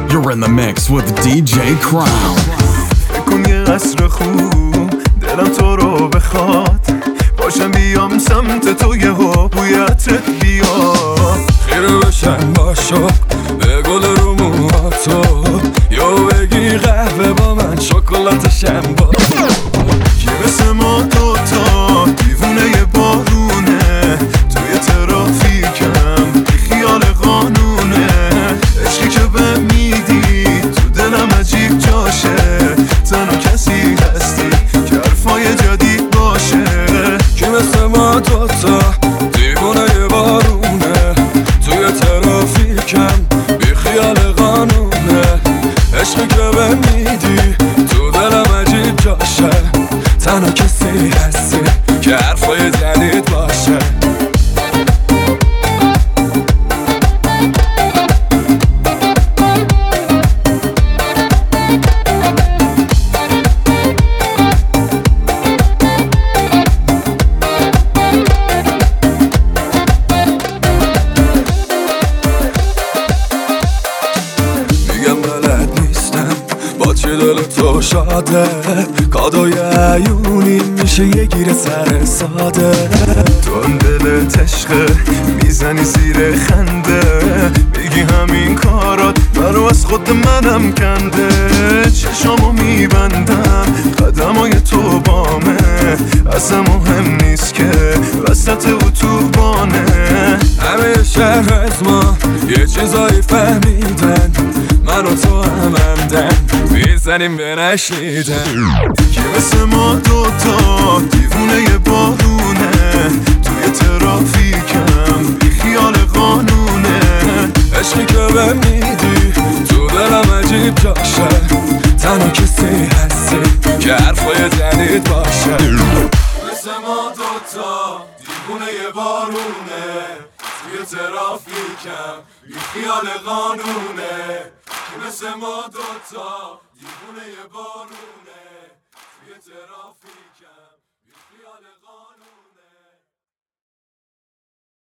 You're in the mix with DJ Crown. فکر کن یه عصر خوب دلم تو رو بخواد، باشم بیام سمت تو یه بویتت بیاد، خیره بشم با شوق به گل رو موهاتو، یا بگی قهوه با من شکلاتشم با کی مثل ما دوتا دیوونه یه بارونه، توی ترافیکم بی خیال قانونه، عشقی که به میدی تو دلم عجیب جاشه، تنها کسی هستی که حرفای جدید باشه. کی مثل ما دوتا دیوونه یه بارونه، توی ترافیکم بی خیال قانونه، عشقی که به میدی تو دلم عجیب جاشه، تنها کسی هستی که حرفای جدید باشه. میگم بلد نیستم با چه دل تو شاده، کادوی عیونی میشه یه گیر سر ساده، تو هم دلت عشقه میزنی زیر خنده، میگی همین کارات برو از خود منم کنده، چشامو میبندم قدمای تو بامه، اصلا مهم نیست که وسط اتوبانه، همه شهر از ما یه چیزایی فهمیدن، من و تو همندن میزنیم به نشنیدن. کی مثل ما دوتا دیوونه یه بارونه، توی ترافیکم بی خیال قانونه، عشقی که به میدی تو دلم عجیب جاشه، تنها کسی هستی که حرفای جدید باشه. مثل ما دوتا دیوونه یه بارونه، توی ترافیکم بی خیال قانونه، مثل ما دوتا دیوونه یه بارونه، توی ترافیکم بی خیال قانونه.